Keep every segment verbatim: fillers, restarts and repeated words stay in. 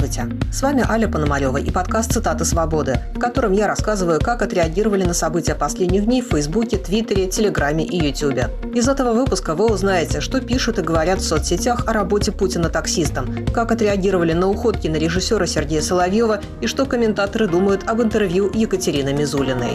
Здравствуйте! С вами Аля Пономарева и подкаст «Цитаты свободы», в котором я рассказываю, как отреагировали на события последних дней в Фейсбуке, Твиттере, Телеграме и Ютубе. Из этого выпуска вы узнаете, что пишут и говорят в соцсетях о работе Путина таксистом, как отреагировали на уход кинорежиссера Сергея Соловьева и что комментаторы думают об интервью Екатерины Мизулиной.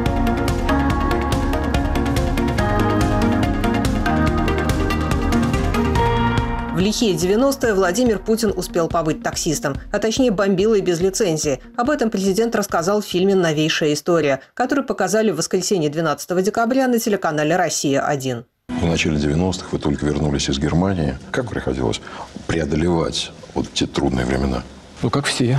В лихие девяностые Владимир Путин успел побыть таксистом, а точнее бомбилой без лицензии. Об этом президент рассказал в фильме «Новейшая история», который показали в воскресенье двенадцатого декабря на телеканале «Россия-один». В начале девяностых вы только вернулись из Германии. Как приходилось преодолевать вот эти трудные времена? Ну, как все.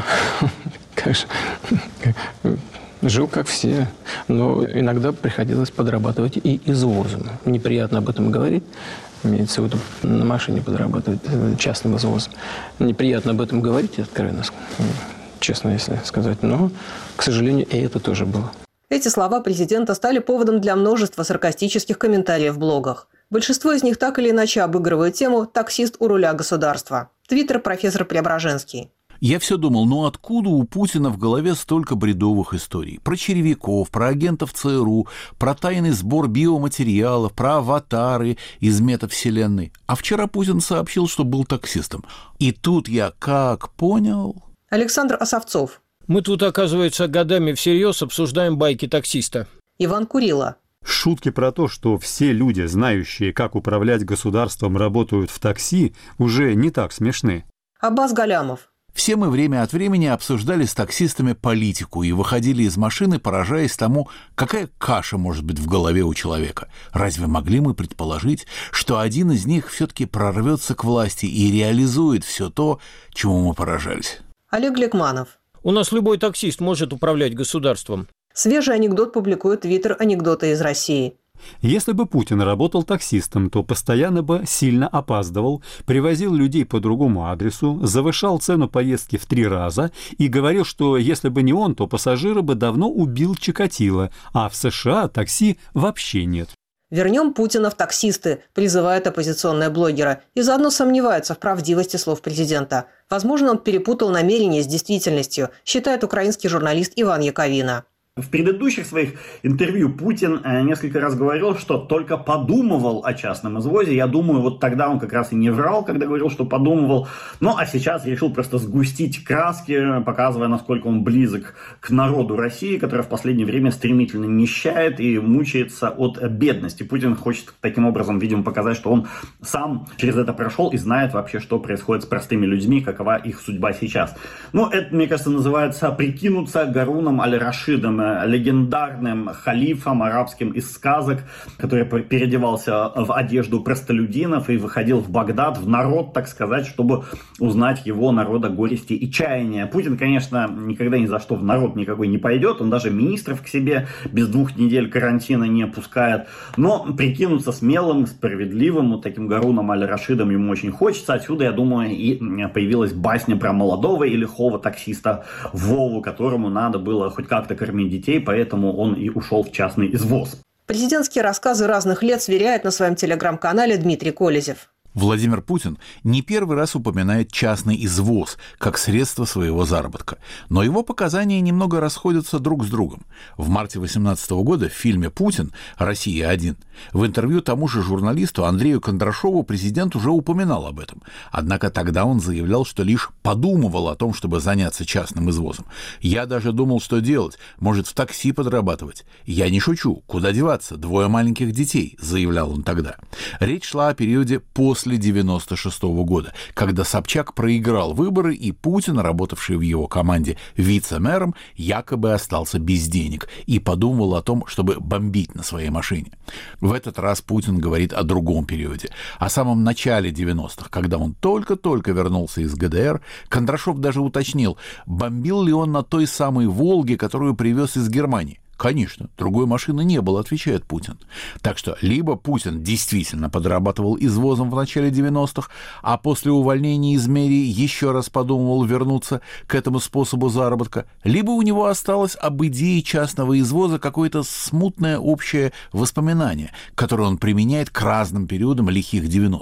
Жил как все. Но иногда приходилось подрабатывать и извозом. Неприятно об этом говорить. Имеется в виду, на машине подрабатывать частным извозом. Неприятно об этом говорить, откровенно, честно если сказать. Но, к сожалению, и это тоже было. Эти слова президента стали поводом для множества саркастических комментариев в блогах. Большинство из них так или иначе обыгрывают тему «таксист у руля государства». Твиттер профессор Преображенский. Я все думал, ну откуда у Путина в голове столько бредовых историй? Про червяков, про агентов ЦРУ, про тайный сбор биоматериалов, про аватары из метавселенной. А вчера Путин сообщил, что был таксистом. И тут я как понял... Александр Осовцов. Мы тут, оказывается, годами всерьез обсуждаем байки таксиста. Иван Курило. Шутки про то, что все люди, знающие, как управлять государством, работают в такси, уже не так смешны. Аббас Галямов. Все мы время от времени обсуждали с таксистами политику и выходили из машины, поражаясь тому, какая каша может быть в голове у человека. Разве могли мы предположить, что один из них все-таки прорвется к власти и реализует все то, чему мы поражались? Олег Лекманов. У нас любой таксист может управлять государством. Свежий анекдот публикует Твиттер «Анекдоты из России». Если бы Путин работал таксистом, то постоянно бы сильно опаздывал, привозил людей по другому адресу, завышал цену поездки в три раза и говорил, что если бы не он, то пассажира бы давно убил Чикатило, а в США такси вообще нет. «Вернем Путина в таксисты», призывает оппозиционная блогера, и заодно сомневается в правдивости слов президента. Возможно, он перепутал намерения с действительностью, считает украинский журналист Иван Яковина. В предыдущих своих интервью Путин несколько раз говорил, что только подумывал о частном извозе. Я думаю, вот тогда он как раз и не врал, когда говорил, что подумывал. Ну, а сейчас решил просто сгустить краски, показывая, насколько он близок к народу России, который в последнее время стремительно нищает и мучается от бедности. Путин хочет таким образом, видимо, показать, что он сам через это прошел и знает вообще, что происходит с простыми людьми, какова их судьба сейчас. Но это, мне кажется, называется прикинуться Гаруном аль-Рашидом, легендарным халифом арабским из сказок, который переодевался в одежду простолюдинов и выходил в Багдад, в народ, так сказать, чтобы узнать его народа горести и чаяния. Путин, конечно, никогда ни за что в народ никакой не пойдет, он даже министров к себе без двух недель карантина не пускает, но прикинуться смелым, справедливым, вот таким Гаруном аль-Рашидом ему очень хочется. Отсюда, я думаю, и появилась басня про молодого и лихого таксиста Вову, которому надо было хоть как-то кормить детей, поэтому он и ушел в частный извоз. Президентские рассказы разных лет сверяет на своем телеграм-канале Дмитрий Колезев. Владимир Путин не первый раз упоминает частный извоз как средство своего заработка, но его показания немного расходятся друг с другом. В марте две тысячи восемнадцатого года в фильме «Путин. Россия-один» в интервью тому же журналисту Андрею Кондрашову президент уже упоминал об этом. Однако тогда он заявлял, что лишь подумывал о том, чтобы заняться частным извозом. «Я даже думал, что делать, может, в такси подрабатывать. Я не шучу, куда деваться, двое маленьких детей», заявлял он тогда. Речь шла о периоде после После девяносто шестого года, когда Собчак проиграл выборы, и Путин, работавший в его команде вице-мэром, якобы остался без денег и подумывал о том, чтобы бомбить на своей машине. В этот раз Путин говорит о другом периоде, о самом начале девяностых, когда он только-только вернулся из ГДР. Кондрашов даже уточнил, бомбил ли он на той самой «Волге», которую привез из Германии. Конечно, другой машины не было, отвечает Путин. Так что либо Путин действительно подрабатывал извозом в начале девяностых, а после увольнения из мэрии еще раз подумывал вернуться к этому способу заработка, либо у него осталось об идее частного извоза какое-то смутное общее воспоминание, которое он применяет к разным периодам лихих девяностых.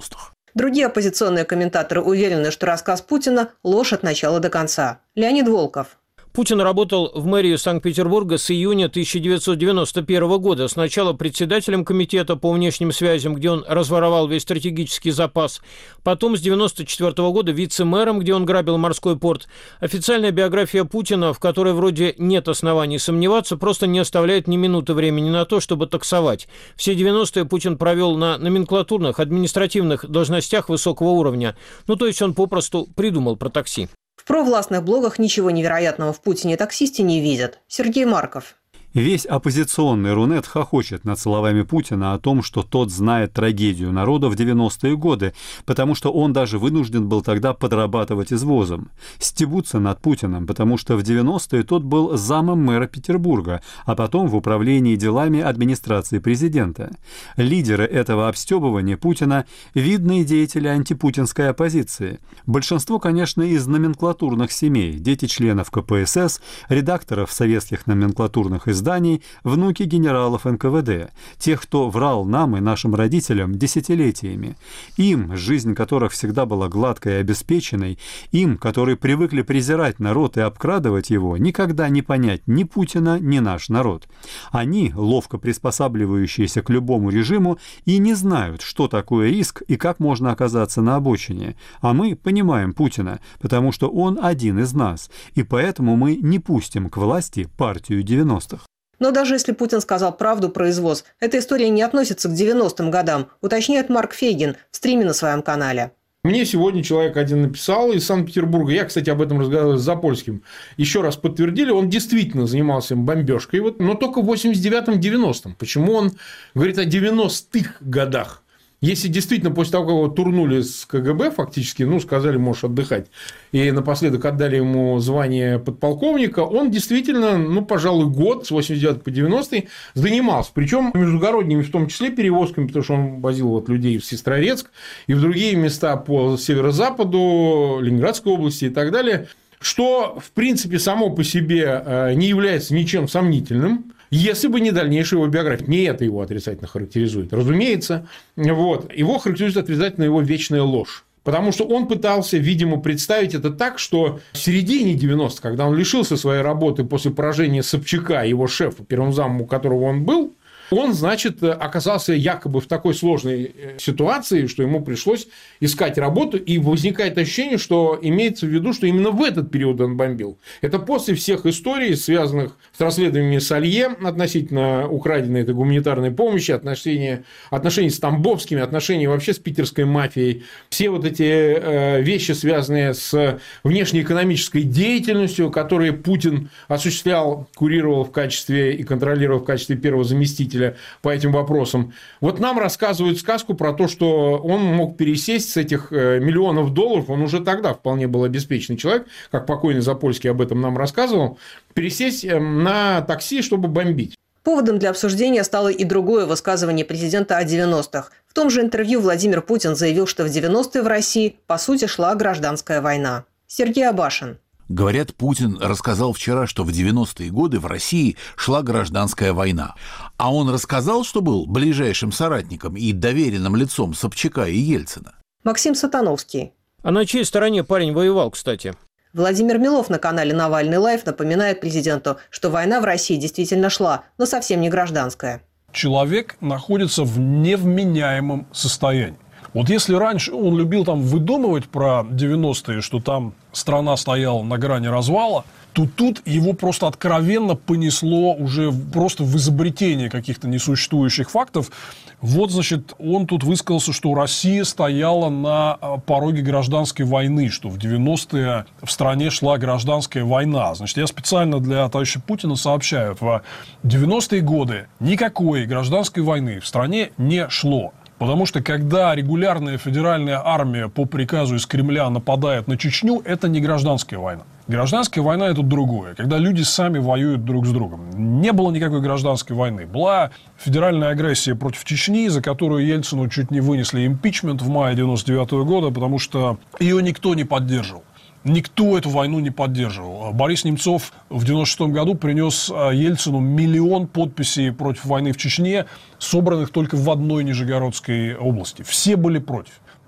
Другие оппозиционные комментаторы уверены, что рассказ Путина – ложь от начала до конца. Леонид Волков. Путин работал в мэрии Санкт-Петербурга с июня тысяча девятьсот девяносто первого года. Сначала председателем комитета по внешним связям, где он разворовал весь стратегический запас. Потом с девяносто четвёртого года вице-мэром, где он грабил морской порт. Официальная биография Путина, в которой вроде нет оснований сомневаться, просто не оставляет ни минуты времени на то, чтобы таксовать. Все девяностые Путин провел на номенклатурных, административных должностях высокого уровня. Ну, то есть он попросту придумал про такси. В провластных блогах ничего невероятного в Путине-таксисте не видят. Сергей Марков. Весь оппозиционный Рунет хохочет над словами Путина о том, что тот знает трагедию народа в девяностые годы, потому что он даже вынужден был тогда подрабатывать извозом. Стебутся над Путиным, потому что в девяностые тот был замом мэра Петербурга, а потом в управлении делами администрации президента. Лидеры этого обстебывания Путина – видные деятели антипутинской оппозиции. Большинство, конечно, из номенклатурных семей, дети членов ка пэ эс эс, редакторов советских номенклатурных изданий, изданий, внуки генералов эн ка вэ дэ, тех, кто врал нам и нашим родителям десятилетиями. Им, жизнь которых всегда была гладкой и обеспеченной, им, которые привыкли презирать народ и обкрадывать его, никогда не понять ни Путина, ни наш народ. Они, ловко приспосабливающиеся к любому режиму, и не знают, что такое риск и как можно оказаться на обочине. А мы понимаем Путина, потому что он один из нас, и поэтому мы не пустим к власти партию девяностых. Но даже если Путин сказал правду про извоз, эта история не относится к девяностым годам, уточняет Марк Фейгин в стриме на своем канале. Мне сегодня человек один написал из Санкт-Петербурга, я, кстати, об этом разговаривал с Запольским, еще раз подтвердили, он действительно занимался бомбежкой, но только в восемьдесят девятом — девяностом. Почему он говорит о девяностых годах? Если действительно после того, как его турнули с ка гэ бэ, фактически, ну, сказали, можешь отдыхать, и напоследок отдали ему звание подполковника, он действительно, ну, пожалуй, год с восемьдесят девятого по девяностый занимался. Причем междугородними, в том числе, перевозками, потому что он возил вот людей в Сестрорецк и в другие места по северо-западу, Ленинградской области и так далее, что, в принципе, само по себе не является ничем сомнительным. Если бы не дальнейшая его биография. Не это его отрицательно характеризует. Разумеется, вот, его характеризует отрицательно его вечная ложь. Потому что он пытался, видимо, представить это так, что в середине девяностых, когда он лишился своей работы после поражения Собчака, его шефа, первым замом у которого он был, он, значит, оказался якобы в такой сложной ситуации, что ему пришлось искать работу, и возникает ощущение, что имеется в виду, что именно в этот период он бомбил. Это после всех историй, связанных с расследованиями Салье относительно украденной этой гуманитарной помощи, отношения, отношений с Тамбовскими, отношения вообще с питерской мафией. Все вот эти э, вещи, связанные с внешнеэкономической деятельностью, которые Путин осуществлял, курировал в качестве и контролировал в качестве первого заместителя по этим вопросам. Вот нам рассказывают сказку про то, что он мог пересесть с этих миллионов долларов, он уже тогда вполне был обеспеченный человек, как покойный Запольский об этом нам рассказывал, пересесть на такси, чтобы бомбить. Поводом для обсуждения стало и другое высказывание президента о девяностых. В том же интервью Владимир Путин заявил, что в девяностые в России, по сути, шла гражданская война. Сергей Абашин. Говорят, Путин рассказал вчера, что в девяностые годы в России шла гражданская война. А он рассказал, что был ближайшим соратником и доверенным лицом Собчака и Ельцина. Максим Сатановский. А на чьей стороне парень воевал, кстати? Владимир Милов на канале «Навальный лайв» напоминает президенту, что война в России действительно шла, но совсем не гражданская. Человек находится в невменяемом состоянии. Вот если раньше он любил там выдумывать про девяностые, что там страна стояла на грани развала, то тут его просто откровенно понесло уже просто в изобретение каких-то несуществующих фактов. Вот, значит, он тут высказался, что Россия стояла на пороге гражданской войны, что в девяностые в стране шла гражданская война. Значит, я специально для товарища Путина сообщаю, в девяностые годы никакой гражданской войны в стране не шло. Потому что, когда регулярная федеральная армия по приказу из Кремля нападает на Чечню, это не гражданская война. Гражданская война – это другое. Когда люди сами воюют друг с другом. Не было никакой гражданской войны. Была федеральная агрессия против Чечни, за которую Ельцину чуть не вынесли импичмент в мае девяносто девятого года, потому что ее никто не поддерживал. Никто эту войну не поддерживал. Борис Немцов в девяносто шестом году принес Ельцину миллион подписей против войны в Чечне, собранных только в одной Нижегородской области. Все были против.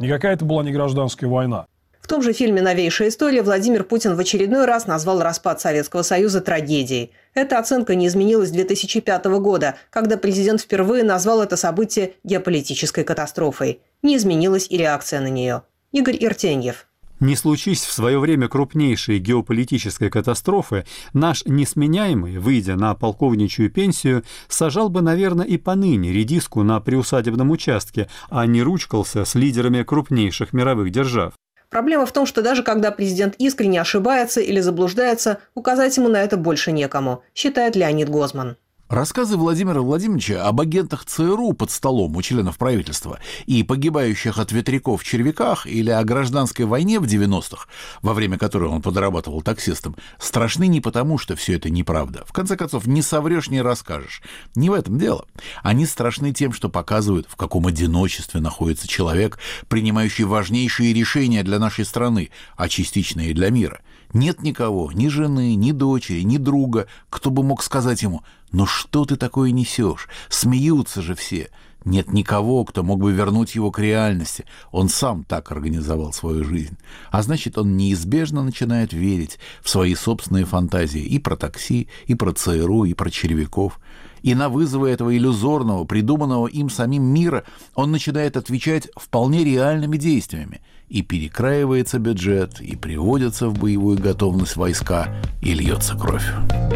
Никакая это была не гражданская война. В том же фильме «Новейшая история» Владимир Путин в очередной раз назвал распад Советского Союза трагедией. Эта оценка не изменилась с две тысячи пятого года, когда президент впервые назвал это событие геополитической катастрофой. Не изменилась и реакция на нее. Игорь Иртеньев. Не случись в свое время крупнейшей геополитической катастрофы, наш несменяемый, выйдя на полковничью пенсию, сажал бы, наверное, и поныне редиску на приусадебном участке, а не ручкался с лидерами крупнейших мировых держав. Проблема в том, что даже когда президент искренне ошибается или заблуждается, указать ему на это больше некому, считает Леонид Гозман. Рассказы Владимира Владимировича об агентах ЦРУ под столом у членов правительства и погибающих от ветряков в червяках или о гражданской войне в девяностых, во время которой он подрабатывал таксистом, страшны не потому, что все это неправда. В конце концов, не соврешь, не расскажешь. Не в этом дело. Они страшны тем, что показывают, в каком одиночестве находится человек, принимающий важнейшие решения для нашей страны, а частично и для мира. Нет никого, ни жены, ни дочери, ни друга, кто бы мог сказать ему: «Ну что ты такое несешь? Смеются же все». Нет никого, кто мог бы вернуть его к реальности. Он сам так организовал свою жизнь. А значит, он неизбежно начинает верить в свои собственные фантазии и про такси, и про ЦРУ, и про червяков. И на вызовы этого иллюзорного, придуманного им самим мира он начинает отвечать вполне реальными действиями. И перекраивается бюджет, и приводятся в боевую готовность войска, и льется кровь.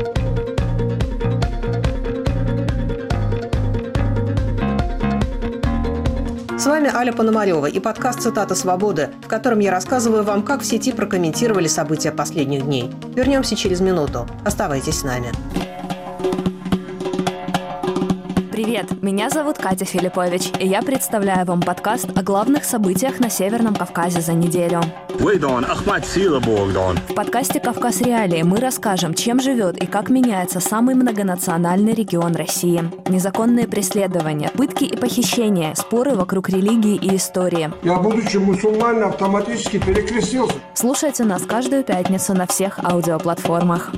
С вами Аля Пономарева и подкаст «Цитата свободы», в котором я рассказываю вам, как в сети прокомментировали события последних дней. Вернемся через минуту. Оставайтесь с нами. Привет, меня зовут Катя Филиппович, и я представляю вам подкаст о главных событиях на Северном Кавказе за неделю. В подкасте «Кавказ Реалии» мы расскажем, чем живет и как меняется самый многонациональный регион России. Незаконные преследования, пытки и похищения, споры вокруг религии и истории. Я, будучи мусульманином, автоматически перекрестился. Слушайте нас каждую пятницу на всех аудиоплатформах.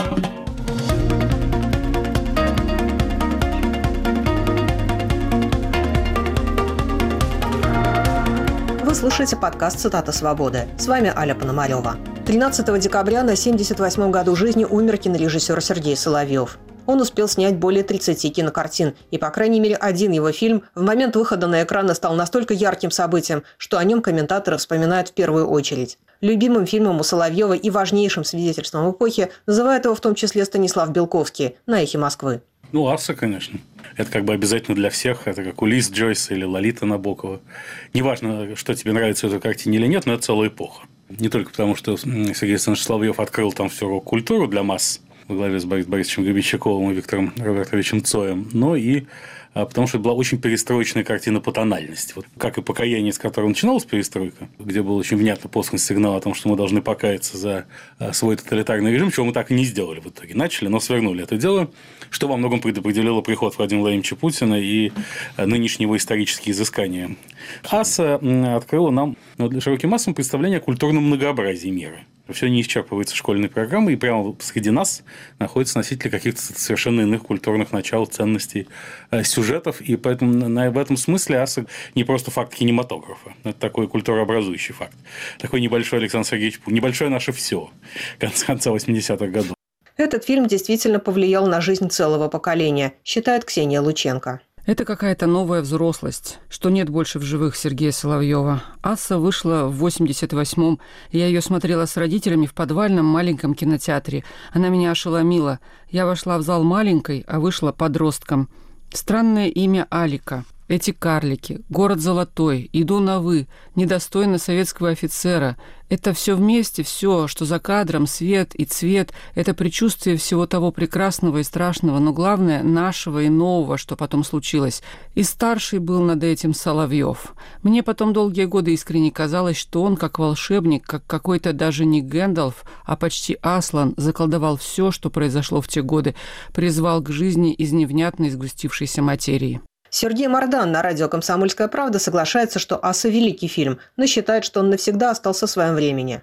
Слушайте подкаст «Цитата свободы». С вами Аля Пономарева. тринадцатого декабря на семьдесят восьмом году жизни умер кинорежиссер Сергей Соловьев. Он успел снять более тридцати кинокартин, и, по крайней мере, один его фильм в момент выхода на экраны стал настолько ярким событием, что о нем комментаторы вспоминают в первую очередь. Любимым фильмом у Соловьева и важнейшим свидетельством эпохи называет его в том числе Станислав Белковский на «Эхе Москвы». Ну, «Асса», конечно. Это как бы обязательно для всех. Это как Улисс Джойса или Лолита Набокова. Неважно, что тебе нравится в этой картине или нет, но это целая эпоха. Не только потому, что Сергей Александрович Соловьев открыл там всю рок-культуру для масс во главе с Борисом Борисовичем Гребенщиковым и Виктором Робертовичем Цоем, но и потому что это была очень перестроечная картина по тональности. Вот как и «Покаяние», с которого начиналась перестройка, где был очень внятно послан сигнал о том, что мы должны покаяться за свой тоталитарный режим, чего мы так и не сделали в итоге. Начали, но свернули это дело, что во многом предопределило приход Владимира Владимировича Путина и нынешнего исторические изыскания. «Асса» открыла нам, ну, для широкой массы, представление о культурном многообразии мира. Все не исчерпывается школьной программой, и прямо среди нас находятся носители каких-то совершенно иных культурных начал, ценностей, сюжетов. И поэтому в этом смысле «Асса» не просто факт кинематографа. Это такой культурообразующий факт. Такой небольшой Александр Сергеевич Путин. Небольшое наше все конца восьмидесятых годов. Этот фильм действительно повлиял на жизнь целого поколения, считает Ксения Лученко. Это какая-то новая взрослость, что нет больше в живых Сергея Соловьева. «Асса» вышла в восемьдесят восьмом. Я ее смотрела с родителями в подвальном маленьком кинотеатре. Она меня ошеломила. Я вошла в зал маленькой, а вышла подростком. Странное имя Алика. Эти карлики, город золотой, иду на «вы», недостойно советского офицера. Это все вместе, все, что за кадром, свет и цвет, это предчувствие всего того прекрасного и страшного, но главное, нашего и нового, что потом случилось. И старший был над этим Соловьев. Мне потом долгие годы искренне казалось, что он, как волшебник, как какой-то даже не Гэндалф, а почти Аслан, заколдовал все, что произошло в те годы, призвал к жизни из невнятной сгустившейся материи. Сергей Мардан на радио «Комсомольская правда» соглашается, что «Асса» – великий фильм, но считает, что он навсегда остался в своем времени.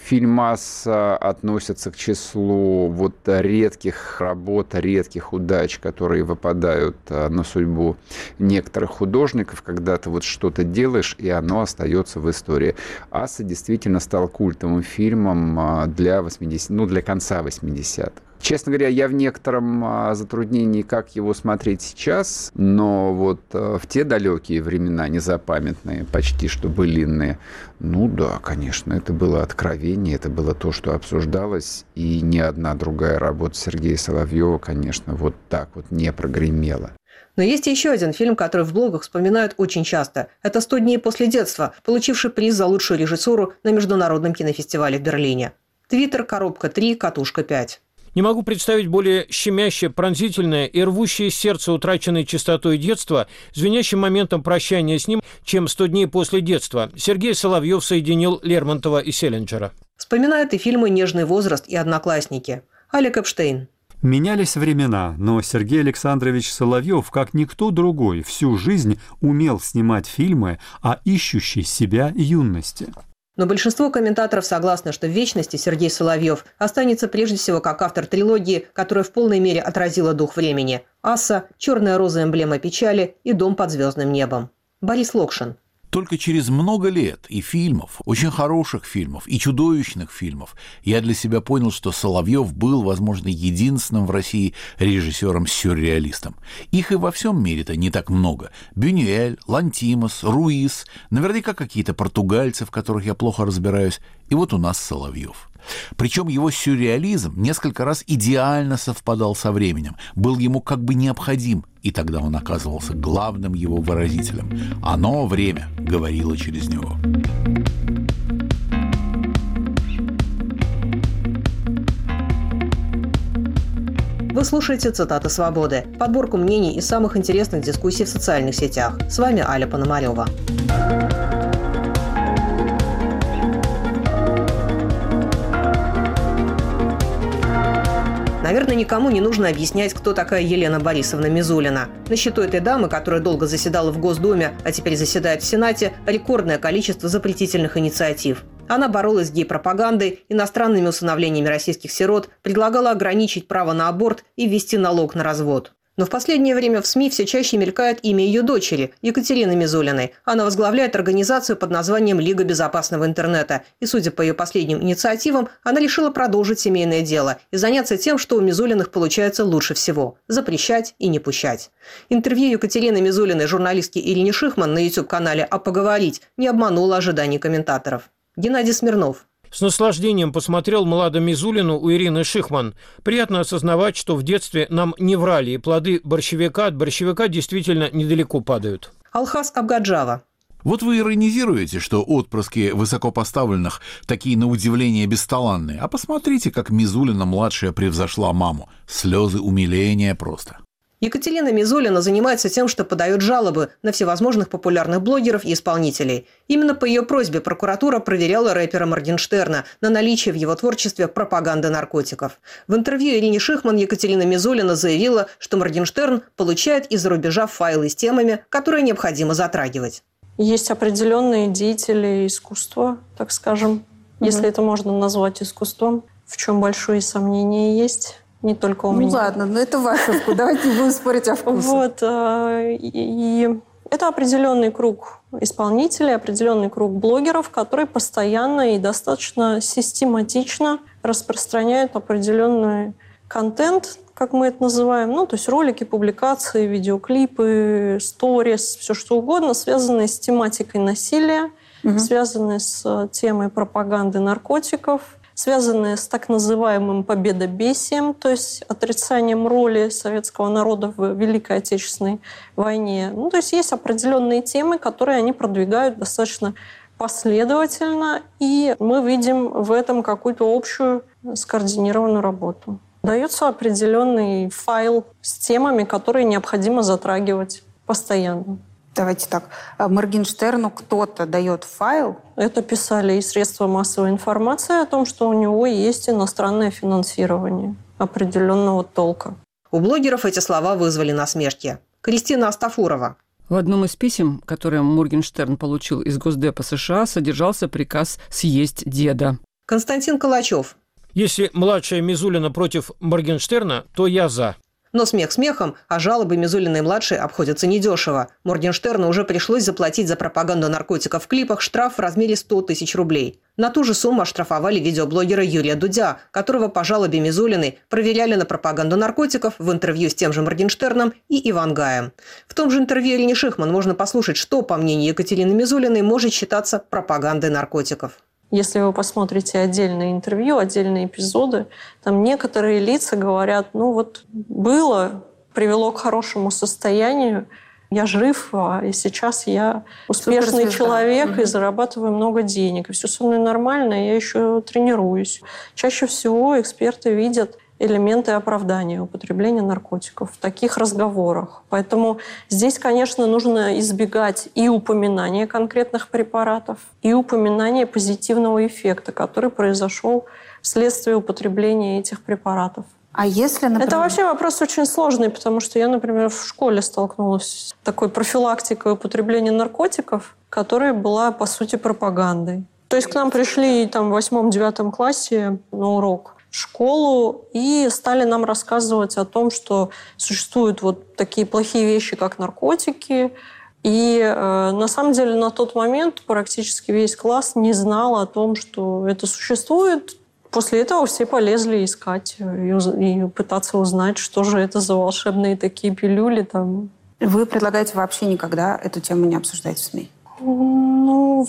Фильм «Асса» относится к числу вот редких работ, редких удач, которые выпадают на судьбу некоторых художников, когда ты вот что-то делаешь, и оно остается в истории. «Асса» действительно стал культовым фильмом для восьмидесятых, ну, для конца восьмидесятых. Честно говоря, я в некотором затруднении, как его смотреть сейчас, но вот в те далекие времена, незапамятные, почти что былинные, ну да, конечно, это было откровение, это было то, что обсуждалось, и ни одна другая работа Сергея Соловьева, конечно, вот так вот не прогремела. Но есть еще один фильм, который в блогах вспоминают очень часто. Это «сто дней после детства», получивший приз за лучшую режиссуру на Международном кинофестивале в Берлине. Твиттер, коробка три, катушка пять. Не могу представить более щемящее, пронзительное и рвущее сердце утраченной чистотой детства, звенящим моментом прощания с ним, чем «сто дней после детства». Сергей Соловьев соединил Лермонтова и Селлинджера. Вспоминают и фильмы «Нежный возраст» и «Одноклассники». Алек Эпштейн. Менялись времена, но Сергей Александрович Соловьев, как никто другой, всю жизнь умел снимать фильмы о ищущей себя юности. Но большинство комментаторов согласны, что в вечности Сергей Соловьев останется прежде всего как автор трилогии, которая в полной мере отразила дух времени: «Асса», «Черная роза», эмблема печали и «Дом под звездным небом». Борис Локшин. Только через много лет и фильмов, очень хороших фильмов, и чудовищных фильмов, я для себя понял, что Соловьев был, возможно, единственным в России режиссером-сюрреалистом. Их и во всем мире-то не так много. Бюнюэль, Лантимос, Руис, наверняка какие-то португальцы, в которых я плохо разбираюсь, и вот у нас Соловьев. Причем его сюрреализм несколько раз идеально совпадал со временем, был ему как бы необходим, и тогда он оказывался главным его выразителем. Оно, время, говорило через него. Вы слушаете «Цитаты свободы», подборку мнений из самых интересных дискуссий в социальных сетях. С вами Аля Пономарева. Наверное, никому не нужно объяснять, кто такая Елена Борисовна Мизулина. На счету этой дамы, которая долго заседала в Госдуме, а теперь заседает в Сенате, рекордное количество запретительных инициатив. Она боролась с гей-пропагандой, иностранными усыновлениями российских сирот, предлагала ограничить право на аборт и ввести налог на развод. Но в последнее время в СМИ все чаще мелькает имя ее дочери, Екатерины Мизулиной. Она возглавляет организацию под названием «Лига безопасного интернета». И, судя по ее последним инициативам, она решила продолжить семейное дело и заняться тем, что у Мизулиных получается лучше всего – запрещать и не пущать. Интервью Екатерины Мизулиной журналистке Ирине Шихман на YouTube-канале «А поговорить» не обмануло ожиданий комментаторов. Геннадий Смирнов. С наслаждением посмотрел Млада Мизулину у Ирины Шихман. Приятно осознавать, что в детстве нам не врали, и плоды борщевика от борщевика действительно недалеко падают. Алхаз Абгаджава. Вот вы иронизируете, что отпрыски высокопоставленных такие на удивление бесталанные. А посмотрите, как Мизулина-младшая превзошла маму. Слезы умиления просто. Екатерина Мизулина занимается тем, что подает жалобы на всевозможных популярных блогеров и исполнителей. Именно по ее просьбе прокуратура проверяла рэпера Моргенштерна на наличие в его творчестве пропаганды наркотиков. В интервью Ирине Шихман Екатерина Мизулина заявила, что Моргенштерн получает из-за рубежа файлы с темами, которые необходимо затрагивать. Есть определенные деятели искусства, так скажем, угу. если это можно назвать искусством, в чем большое сомнение есть. Не только у ну, меня. Ну ладно, но это ваш вкус. Давайте не будем спорить о вкусе. Вот. И это определенный круг исполнителей, определенный круг блогеров, которые постоянно и достаточно систематично распространяют определенный контент, как мы это называем. Ну, то есть ролики, публикации, видеоклипы, сторис, все что угодно, связанные с тематикой насилия, угу. связанные с темой пропаганды наркотиков, связанные с так называемым победобесием, то есть отрицанием роли советского народа в Великой Отечественной войне. Ну, то есть есть определенные темы, которые они продвигают достаточно последовательно, и мы видим в этом какую-то общую скоординированную работу. Дается определенный файл с темами, которые необходимо затрагивать постоянно. Давайте так. Моргенштерну кто-то дает файл? Это писали и средства массовой информации о том, что у него есть иностранное финансирование определенного толка. У блогеров эти слова вызвали насмешки. Кристина Астафурова. В одном из писем, которое Моргенштерн получил из Госдепа США, содержался приказ съесть деда. Константин Калачев. Если младшая Мизулина против Моргенштерна, то я за. Но смех смехом, а жалобы Мизулиной-младшей обходятся недешево. Моргенштерну уже пришлось заплатить за пропаганду наркотиков в клипах штраф в размере сто тысяч рублей. На ту же сумму оштрафовали видеоблогера Юрия Дудя, которого по жалобе Мизулиной проверяли на пропаганду наркотиков в интервью с тем же Моргенштерном и Ивангаем. В том же интервью Ирине Шихман можно послушать, что, по мнению Екатерины Мизулиной, может считаться пропагандой наркотиков. Если вы посмотрите отдельные интервью, отдельные эпизоды, там некоторые лица говорят, ну вот было, привело к хорошему состоянию, я жив, и сейчас я успешный человек угу. и зарабатываю много денег, и все со мной нормально, я еще тренируюсь. Чаще всего эксперты видят элементы оправдания употребления наркотиков в таких разговорах. Поэтому здесь, конечно, нужно избегать и упоминания конкретных препаратов, и упоминания позитивного эффекта, который произошел вследствие употребления этих препаратов. А если, например... Это вообще вопрос очень сложный, потому что я, например, в школе столкнулась с такой профилактикой употребления наркотиков, которая была, по сути, пропагандой. То есть к нам пришли там, в восьмом-девятом классе на урок в школу и стали нам рассказывать о том, что существуют вот такие плохие вещи, как наркотики. И э, на самом деле на тот момент практически весь класс не знал о том, что это существует. После этого все полезли искать и, и пытаться узнать, что же это за волшебные такие пилюли там. Вы предлагаете вообще никогда эту тему не обсуждать в СМИ? Ну,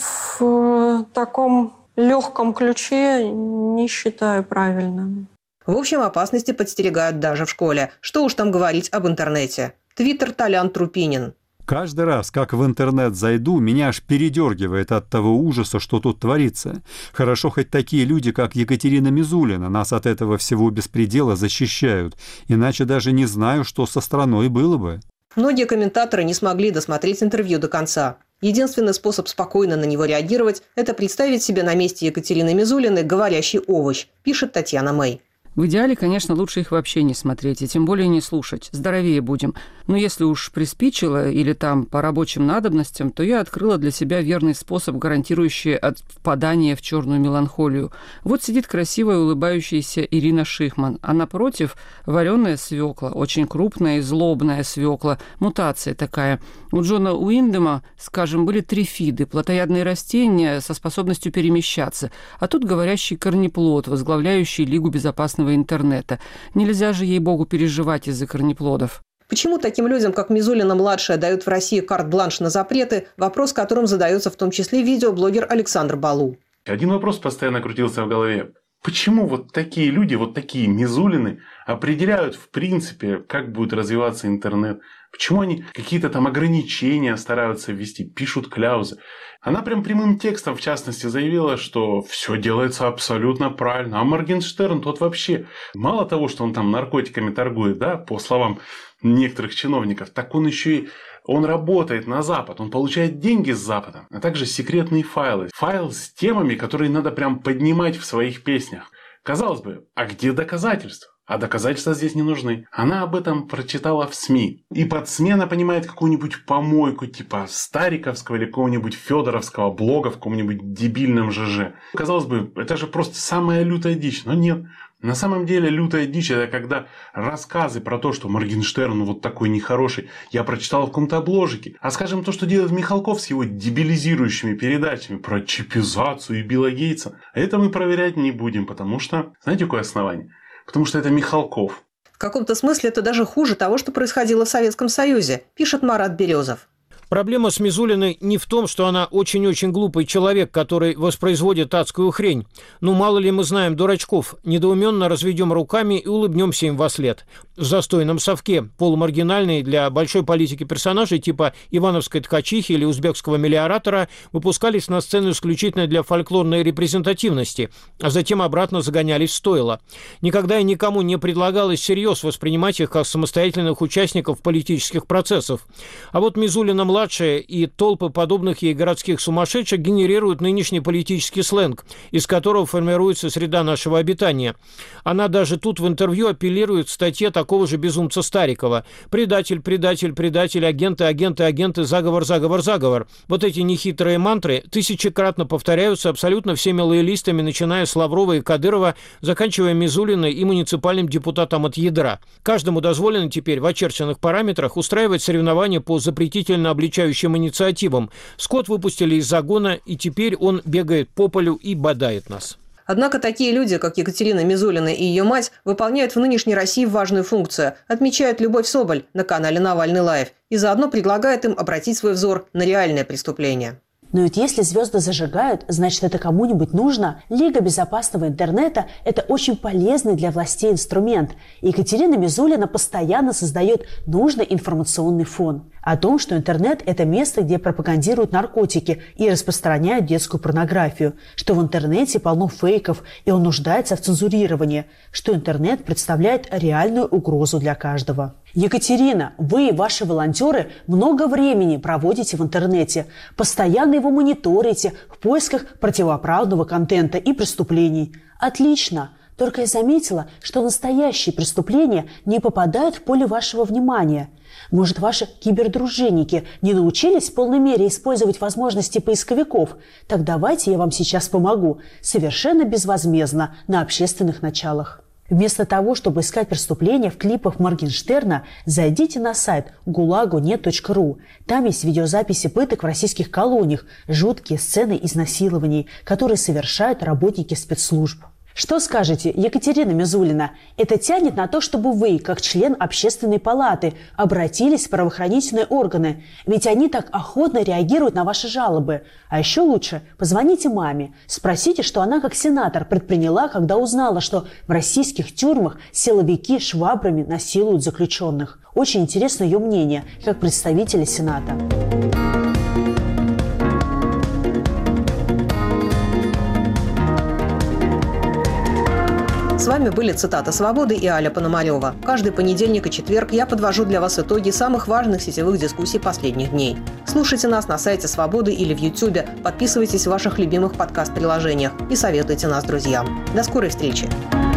в таком легком ключе не считаю правильным. В общем, опасности подстерегают даже в школе. Что уж там говорить об интернете. Твиттер Толян Трупинин. Каждый раз, как в интернет зайду, меня аж передергивает от того ужаса, что тут творится. Хорошо, хоть такие люди, как Екатерина Мизулина, нас от этого всего беспредела защищают. Иначе даже не знаю, что со страной было бы. Многие комментаторы не смогли досмотреть интервью до конца. Единственный способ спокойно на него реагировать – это представить себе на месте Екатерины Мизулиной говорящий овощ, пишет Татьяна Мэй. В идеале, конечно, лучше их вообще не смотреть, и тем более не слушать. Здоровее будем. Но если уж приспичило или там по рабочим надобностям, то я открыла для себя верный способ, гарантирующий от впадания в черную меланхолию. Вот сидит красивая улыбающаяся Ирина Шихман, а напротив вареная свекла, очень крупная и злобная свекла, мутация такая. У Джона Уиндема, скажем, были трифиды, плотоядные растения со способностью перемещаться, а тут говорящий корнеплод, возглавляющий Лигу безопасного интернета. Нельзя же, ей-богу, переживать из-за корнеплодов. Почему таким людям, как Мизулина-младшая, дают в России карт-бланш на запреты, вопрос, которым задается в том числе видеоблогер Александр Балу. Один вопрос постоянно крутился в голове. Почему вот такие люди, вот такие Мизулины определяют, в принципе, как будет развиваться интернет? Почему они какие-то там ограничения стараются ввести, пишут кляузы? Она прям прямым текстом, в частности, заявила, что все делается абсолютно правильно. А Моргенштерн, тот вообще, мало того, что он там наркотиками торгует, да, по словам некоторых чиновников, так он еще и он работает на Запад, он получает деньги с Запада, а также секретные файлы. Файл с темами, которые надо прям поднимать в своих песнях. Казалось бы, а где доказательства? А доказательства здесь не нужны. Она об этом прочитала в СМИ. И под СМИ она понимает какую-нибудь помойку типа Стариковского или какого-нибудь Федоровского блога в каком-нибудь дебильном ЖЖ. Казалось бы, это же просто самая лютая дичь. Но нет. На самом деле лютая дичь — это когда рассказы про то, что Моргенштерн ну, вот такой нехороший, я прочитал в каком-то обложике. А скажем, то, что делает Михалков с его дебилизирующими передачами про чипизацию и Билла Гейтса, это мы проверять не будем, потому что... Знаете, какое основание? Потому что это Михалков. В каком-то смысле это даже хуже того, что происходило в Советском Союзе, пишет Марат Березов. Проблема с Мизулиной не в том, что она очень-очень глупый человек, который воспроизводит адскую хрень. Ну, мало ли мы знаем дурачков. Недоуменно разведем руками и улыбнемся им вослед. В застойном совке полумаргинальные для большой политики персонажи типа ивановской ткачихи или узбекского мелиоратора выпускались на сцену исключительно для фольклорной репрезентативности, а затем обратно загонялись в стойло. Никогда и никому не предлагалось всерьез воспринимать их как самостоятельных участников политических процессов. А вот Мизулина младшая и толпы подобных ей городских сумасшедших генерируют нынешний политический сленг, из которого формируется среда нашего обитания. Она даже тут в интервью апеллирует к статье такого же безумца Старикова. «Предатель, предатель, предатель, агенты, агенты, агенты, заговор, заговор, заговор». Вот эти нехитрые мантры тысячекратно повторяются абсолютно всеми лоялистами, начиная с Лаврова и Кадырова, заканчивая Мизулиной и муниципальным депутатом от ядра. Каждому дозволено теперь в очерченных параметрах устраивать соревнования по запретительно обличающим инициативам. Скот выпустили из загона, и теперь он бегает по полю и бодает нас. Однако такие люди, как Екатерина Мизулина и ее мать, выполняют в нынешней России важную функцию, отмечает Любовь Соболь на канале «Навальный Лайв» и заодно предлагает им обратить свой взор на реальное преступление. Но ведь если звезды зажигают, значит, это кому-нибудь нужно. Лига безопасного интернета – это очень полезный для властей инструмент. И Екатерина Мизулина постоянно создает нужный информационный фон о том, что интернет – это место, где пропагандируют наркотики и распространяют детскую порнографию, что в интернете полно фейков, и он нуждается в цензурировании, что интернет представляет реальную угрозу для каждого. Екатерина, вы и ваши волонтеры много времени проводите в интернете, постоянно его мониторите в поисках противоправного контента и преступлений. Отлично! Только я заметила, что настоящие преступления не попадают в поле вашего внимания. Может, ваши кибердружинники не научились в полной мере использовать возможности поисковиков? Так давайте я вам сейчас помогу, совершенно безвозмездно, на общественных началах. Вместо того, чтобы искать преступления в клипах Моргенштерна, зайдите на сайт гулагу нет точка ру. Там есть видеозаписи пыток в российских колониях, жуткие сцены изнасилований, которые совершают работники спецслужб. Что скажете, Екатерина Мизулина? Это тянет на то, чтобы вы, как член Общественной палаты, обратились в правоохранительные органы, ведь они так охотно реагируют на ваши жалобы. А еще лучше позвоните маме, спросите, что она как сенатор предприняла, когда узнала, что в российских тюрьмах силовики швабрами насилуют заключенных. Очень интересно ее мнение, как представителя Сената. С вами были «Цитата свободы» и Аля Пономарева. Каждый понедельник и четверг я подвожу для вас итоги самых важных сетевых дискуссий последних дней. Слушайте нас на сайте «Свободы» или в Ютубе, подписывайтесь в ваших любимых подкаст-приложениях и советуйте нас друзьям. До скорой встречи!